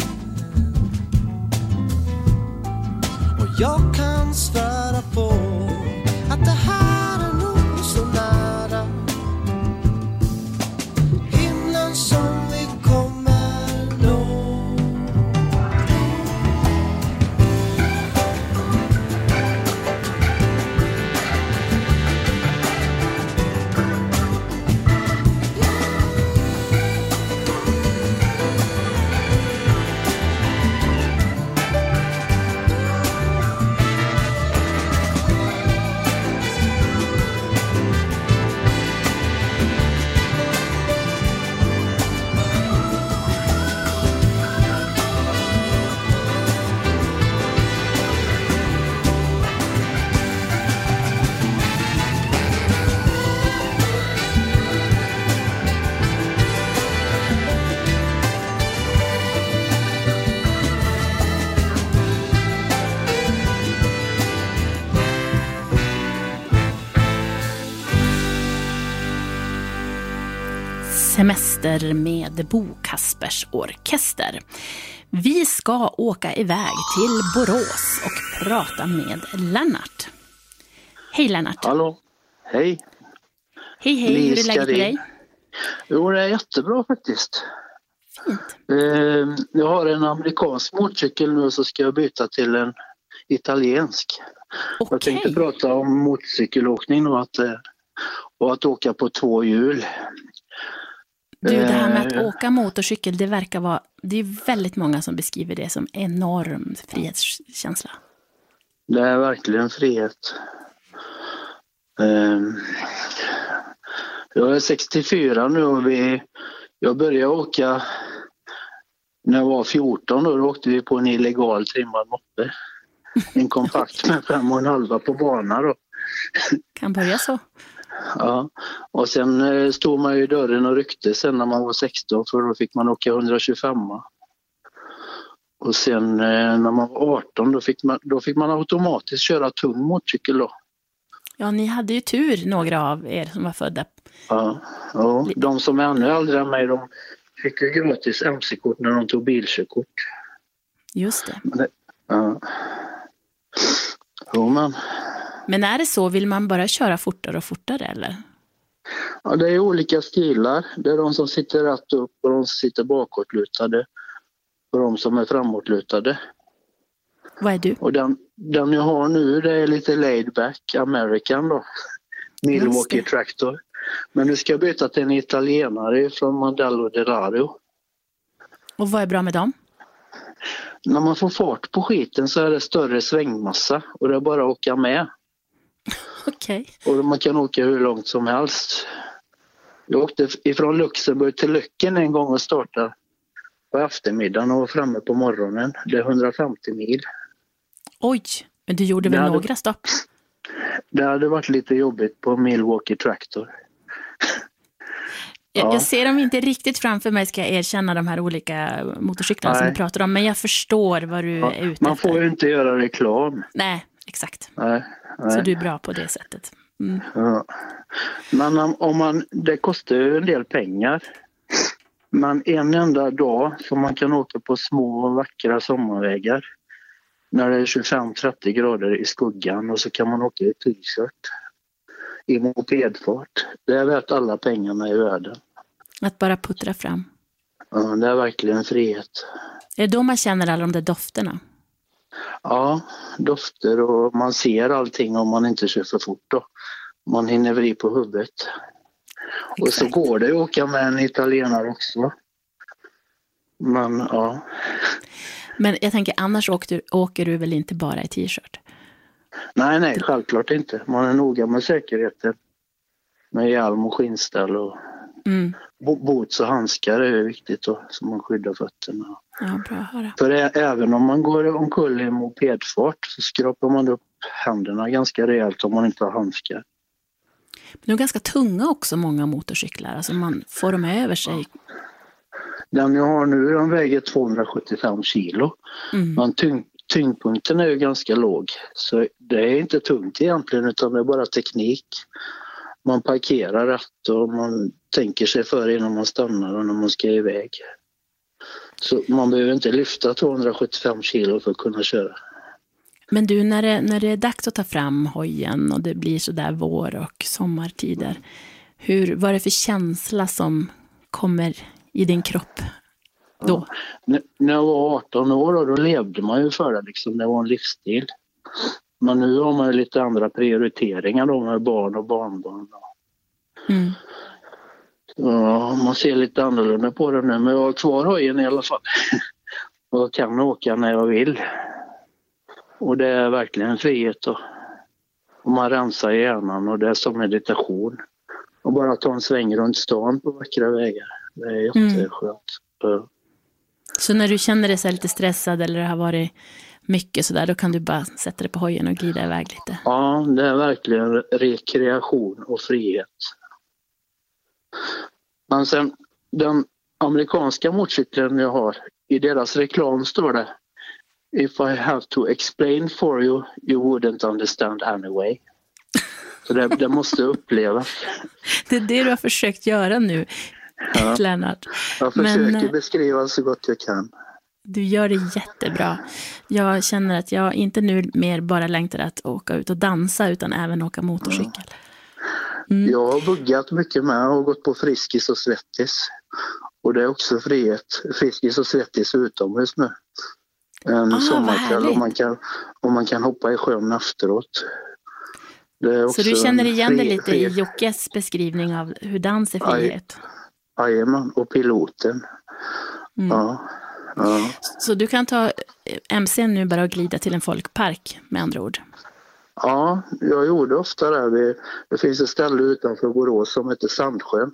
Och jag kan svära på att det här är nog så nära himlen som vi kommer nå. Semester med Bo Kaspers Orkester. Vi ska åka iväg till Borås och prata med Lennart. Hej Lennart. Hallå, hej. Hej, hur är läget med dig? Jo, det är jättebra faktiskt. Fint. Jag har en amerikansk motorcykel nu, så ska jag byta till en italiensk. Okay. Jag tänkte prata om motorcykelåkning och att åka på 2 hjul. Du, det här med att åka motorcykel, det är väldigt många som beskriver det som enorm frihetskänsla. Det är verkligen frihet. Jag är 64 nu och jag började åka när jag var 14, och då åkte vi på en illegal trimmad moppe. En kompakt med 5,5 på bana då. Kan börja så. Ja, och sen stod man ju i dörren och ryckte sen när man var 16, för då fick man åka 125. Och sen när man var 18 då fick man automatiskt köra tung motorcykel då. Ja, ni hade ju tur, några av er som var födda. Ja, de som är ännu äldre än mig, de fick ju gratis MC-kort när de tog bilkörkort. Just det. Ja. Men är det så, vill man bara köra fortare och fortare eller? Ja, det är olika stilar. Det är de som sitter rätt upp och de som sitter bakåtlutade och de som är framåtlutade. Vad är du? Och den jag har nu, det är lite laid back American då. Milwaukee Tractor. Men nu ska jag byta till en italienare från Mandello di Lario. Och vad är bra med dem? När man får fart på skiten så är det större svängmassa och det är bara att åka med. Okej. Och man kan åka hur långt som helst. Jag åkte ifrån Luxemburg till Lycken en gång och startade på eftermiddagen och var framme på morgonen. Det är 150 mil. Oj, men du gjorde väl några stopp? Det hade varit lite jobbigt på Milwaukee Tractor. Jag ser dem inte riktigt framför mig, ska jag erkänna, de här olika motorcyklarna som du pratar om. Men jag förstår vad du är ute efter. Man får ju inte göra reklam. Nej, exakt. Nej. Så du är bra på det sättet. Mm. Ja. Men det kostar ju en del pengar. Men en enda dag som man kan åka på små vackra sommarvägar när det är 25-30 grader i skuggan, och så kan man åka i t-shirt i mopedfart. Det är värt alla pengarna i världen. Att bara puttra fram. Ja, det är verkligen frihet. Är det då man känner alla de där dofterna? Ja, dofter, och man ser allting om man inte kör för fort då. Man hinner vri på huvudet. Exakt. Och så går det att åka med en italienare också. Men ja. Men jag tänker, annars åker du väl inte bara i t-shirt? Nej, självklart inte. Man är noga med säkerheten. Med hjälm och skinnställ och boots och handskar är viktigt då, så man skyddar fötterna. Ja, bra att höra. För även om man går omkull i mopedfart så skrapar man upp händerna ganska rejält om man inte har handskar. Men de är ganska tunga också, många motorcyklar. Alltså man får dem över sig. Den jag har nu, den väger 275 kilo. Men tyngdpunkten är ju ganska låg. Så det är inte tungt egentligen, utan det är bara teknik. Man parkerar rätt och man tänker sig för innan man stannar och när man ska iväg. Så man behöver inte lyfta 275 kilo för att kunna köra. Men du, när det är dags att ta fram hojen och det blir så där vår- och sommartider, vad är det för känsla som kommer i din kropp då? Ja. När jag var 18 år då levde man ju för det liksom, det var en livsstil. Men nu har man ju lite andra prioriteringar då med barn och barnbarn. Ja, man ser lite annorlunda på det nu, men jag har kvar hojen i alla fall. Och jag kan åka när jag vill. Och det är verkligen frihet då. Och man rensar hjärnan och det är som meditation. Och bara ta en sväng runt stan på vackra vägar. Det är jätteskönt. Så när du känner dig så lite stressad eller det har varit mycket sådär, då kan du bara sätta dig på hojen och glida iväg lite? Ja, det är verkligen rekreation och frihet. Men sen, den amerikanska motorcykeln jag har, i deras reklam står det: "If I have to explain for you, you wouldn't understand anyway." Så det måste upplevas. Det är det du har försökt göra nu. Ja. Lennart. Jag försöker beskriva så gott jag kan. Du gör det jättebra. Jag känner att jag inte nu mer bara längtar att åka ut och dansa utan även åka motorcykel. Jag har buggat mycket med och gått på Friskis och Svettis. Och det är också frihet. Friskis och Svettis utomhus nu. En sommarkväll och man kan hoppa i sjön efteråt. Det är också så du känner igen det lite i Jockes beskrivning av hur dans är frihet? Jajamän, och piloten. Ja. Så du kan ta MC nu bara och glida till en folkpark med andra ord? Ja, jag gjorde ofta det. Det finns ett ställe utanför Borås som heter Sandsjön.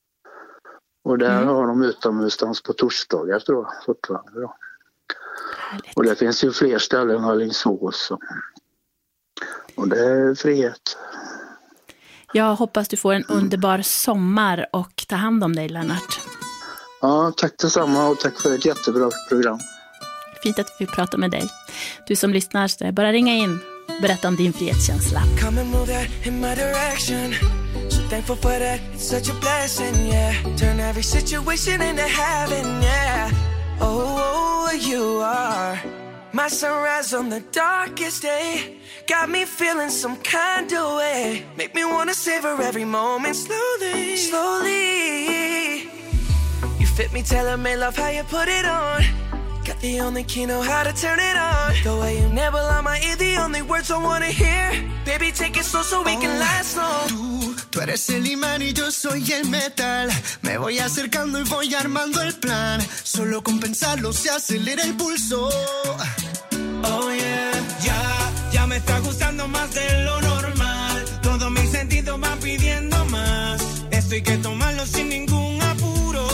Och där har de utomhusdans på torsdagar tror jag, fortfarande då. Och det finns ju fler ställen i Alingsås. Och det är frihet. Jag hoppas du får en underbar sommar och ta hand om dig, Lennart. Ja, tack detsamma och tack för ett jättebra program. Fint att vi pratar med dig. Du som lyssnar, så bara ringa in. Berätta om din frihetskänsla. Come and move that in my direction. So thankful for that, it's such a blessing, yeah. Turn every situation into heaven, yeah. Oh, you are my sunrise on the darkest day. Got me feeling some kind of way. Make me wanna savor every moment slowly, slowly. You fit me, telling me love how you put it on. Got the only key, know how to turn it on. The way you never lie my ear, the only words I wanna hear. Baby, take it slow so we can last long. Tú eres el imán y yo soy el metal. Me voy acercando y voy armando el plan. Solo con pensarlo se acelera el pulso. Oh yeah, ya me está gustando más de lo normal. Todos mis sentidos van pidiendo más. Esto hay que tomarlo sin ningún apuro.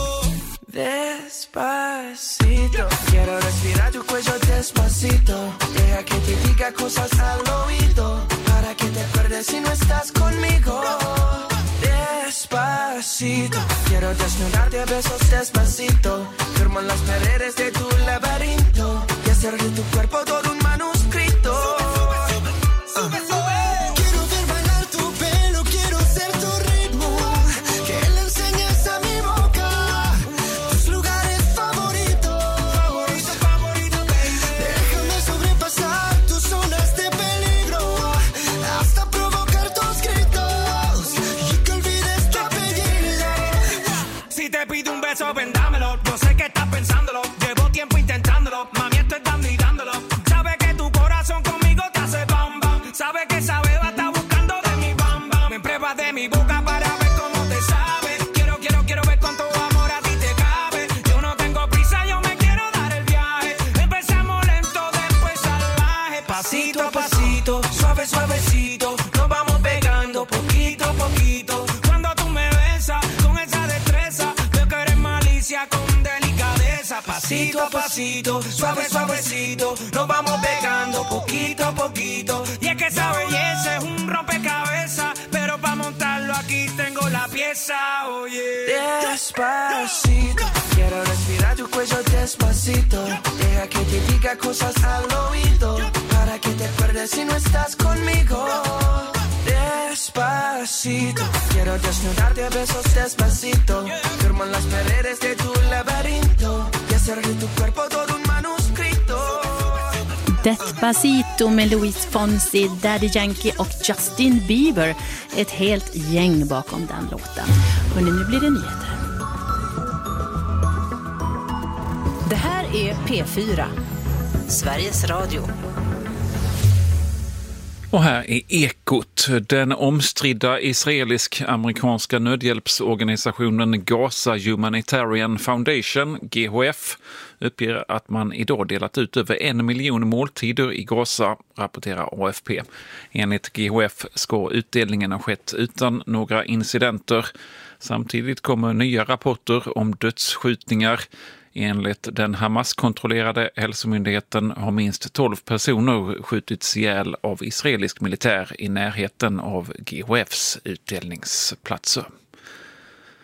Despacito, quiero respirar tu cuello despacito. Deja que te diga cosas al oído, para que te acuerdes si no estás conmigo. Despacito, quiero desnudarte a besos despacito. Firmo en las paredes de tu laberinto y hacer de tu cuerpo todo un manuscrito. Vendámelo, yo sé que estás pensándolo. Llevo tiempo intentándolo, mami, estoy dando y dándolo. Sabe que tu corazón conmigo te hace bam bam. Sabe que esa beba está buscando de mi bam bam. Me pruebas de mi boca para ver cómo te sabe. Quiero ver cuánto amor a ti te cabe. Yo no tengo prisa, yo me quiero dar el viaje. Empezamos lento, después salvaje. Pasito a pasito, suave suavecito. Nos vamos pegando poquito a poquito. Cuando tú me besas con esa destreza, con delicadeza, pasito a pasito, suave suavecito, nos vamos pegando poquito a poquito. Y es que esa belleza es un rompecabezas, pero para montarlo aquí tengo la pieza, oye. Despacito, quiero respirar tu cuello despacito. Deja que te diga cosas al oído, para que te acuerdes si no estás conmigo. Despacito, quiero desnudarte a besos despacito. Firmo en las paredes de tu laberinto y hacer de tu cuerpo todo un manuscrito. Despacito med Luis Fonsi, Daddy Yankee och Justin Bieber. Ett helt gäng bakom den låten. Hörrni, nu blir det nyheter. Det här är P4, Sveriges Radio. Och här är Ekot. Den omstridda israelisk-amerikanska nödhjälpsorganisationen Gaza Humanitarian Foundation, GHF, uppger att man idag delat ut över 1 miljon måltider i Gaza, rapporterar AFP. Enligt GHF ska utdelningen ha skett utan några incidenter. Samtidigt kommer nya rapporter om dödsskjutningar. Enligt den Hamas-kontrollerade hälsomyndigheten har minst 12 personer skjutits ihjäl av israelisk militär i närheten av GHFs utdelningsplatser.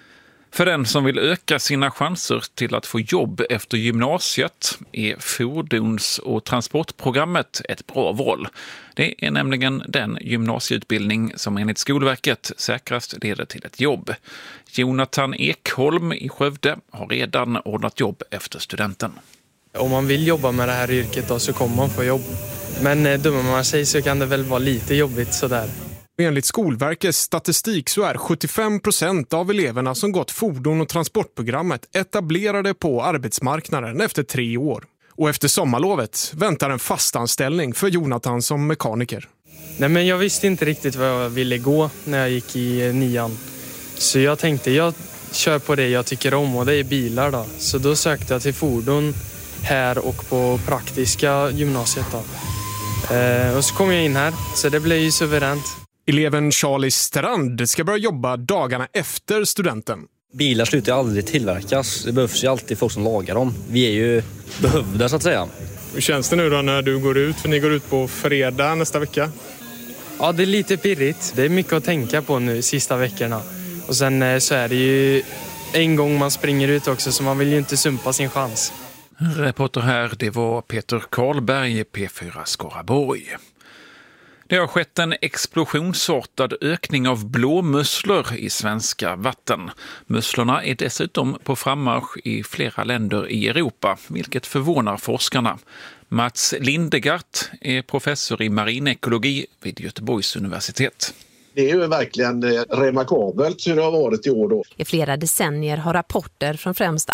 För den som vill öka sina chanser till att få jobb efter gymnasiet är fordons- och transportprogrammet ett bra val. Det är nämligen den gymnasieutbildning som enligt Skolverket säkrast leder till ett jobb. Jonathan Ekholm i Skövde har redan ordnat jobb efter studenten. Om man vill jobba med det här yrket då, så kommer man få jobb. Men dömer man sig så kan det väl vara lite jobbigt sådär. Enligt Skolverkets statistik så är 75% av eleverna som gått fordon- och transportprogrammet etablerade på arbetsmarknaden efter 3 år. Och efter sommarlovet väntar en fastanställning för Jonathan som mekaniker. Nej, men jag visste inte riktigt vad jag ville gå när jag gick i 9:an. Så jag tänkte jag kör på det jag tycker om, och det är bilar då. Så då sökte jag till fordon här och på praktiska gymnasiet då. Och så kom jag in här, så det blev ju suveränt. Eleven Charlie Strand ska börja jobba dagarna efter studenten. Bilar slutar aldrig tillverkas. Det behövs ju alltid folk som lagar dem. Vi är ju behövda så att säga. Hur känns det nu då när du går ut? För ni går ut på fredag nästa vecka. Ja, det är lite pirrigt. Det är mycket att tänka på nu sista veckorna. Och sen så är det ju en gång man springer ut också, så man vill ju inte sumpa sin chans. Reporter här, det var Peter Karlberg, P4 Skaraborg. Det har skett en explosionsartad ökning av blåmusslor i svenska vatten. Musslorna är dessutom på frammarsch i flera länder i Europa, vilket förvånar forskarna. Mats Lindegart är professor i marinekologi vid Göteborgs universitet. Det är ju verkligen remarkabelt hur det har varit i år då. I flera decennier har rapporter från främst